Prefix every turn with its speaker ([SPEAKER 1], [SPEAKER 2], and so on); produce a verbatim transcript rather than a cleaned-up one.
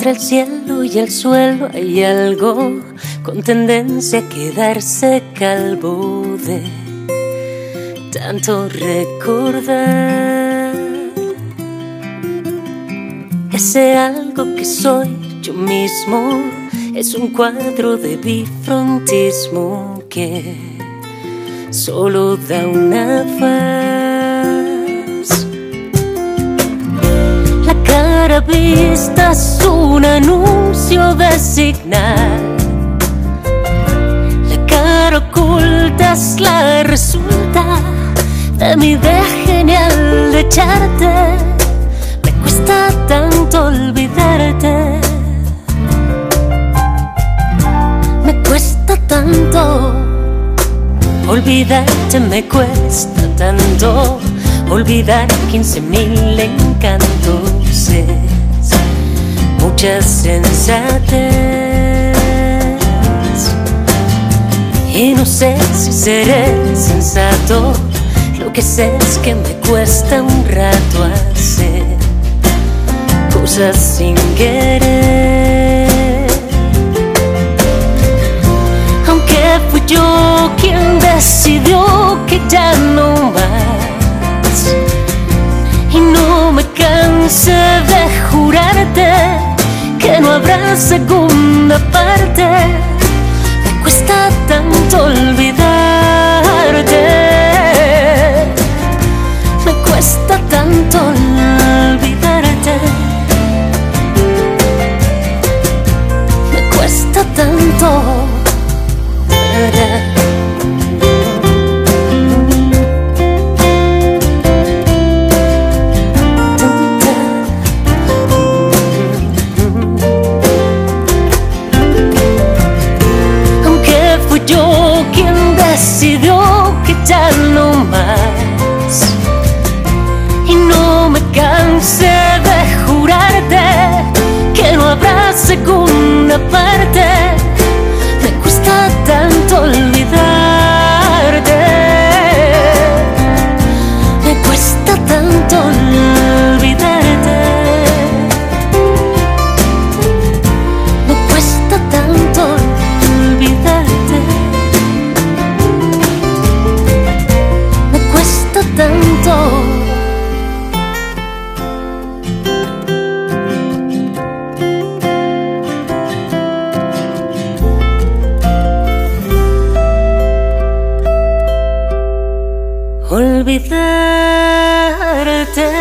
[SPEAKER 1] Entre el cielo y el suelo hay algo con tendencia a quedarse calvo de tanto recordar. Ese algo que soy yo mismo es un cuadro de bifrontismo que solo da una faz. La cara vista es un anuncio de señal. La cara oculta es la resulta de mi idea genial de echarte. Me cuesta tanto olvidarte. Me cuesta tanto olvidarte, me cuesta tanto olvidar quince mil encantos. Es mucha sensatez y no sé si seré sensato. Lo que sé es que me cuesta un rato hacer cosas sin querer. Aunque fui yo quien decidió que ya no más, y no me canse de jurarte que no habrá segunda parte. Me cuesta tanto olvidarte. Me cuesta tanto olvidarte. Me cuesta tanto. Aunque fui yo quien decidió que ya no más, y no me cansé de jurarte que no habrá segunda parte. Me cuesta tanto olvidarte. Me cuesta tanto olvidarte. Me cuesta tanto olvidarte. Me cuesta tanto. Olvidarte.